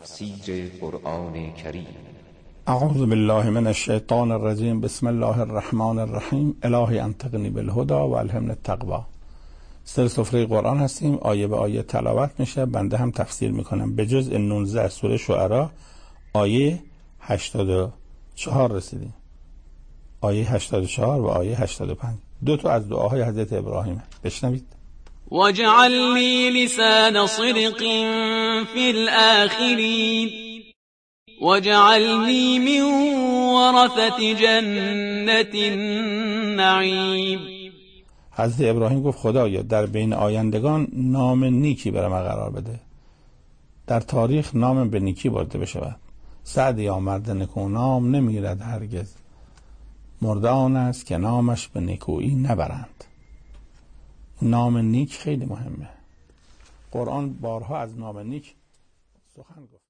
تفسیر قرآن کریم. اعوذ بالله من الشیطان الرجیم. بسم الله الرحمن الرحیم. الهی انطقنی بالهدی و الهمنی التقوی. سر سفره قرآن هستیم، آیه به آیه تلاوت میشه، بنده هم تفسیر میکنم. به جزء 19 سوره شعراء آیه 84 رسیدیم. آیه 84 و آیه 85 دو تا از دعاهای حضرت ابراهیم. بشنوید. واجعل لي لسان صدق في الآخرين واجعلني من ورثة جنة النعیم. حضرت ابراهیم گفت خدایا در بین آیندگان نام نیکی برای من قرار بده، در تاریخ نام به نیکی برده بشود. سعد یا مرد نکو نام نمیرد هرگز، مرده آن است که نامش به نکویی نبرند. نام نیک خیلی مهمه. قرآن بارها از نام نیک سخن گفت.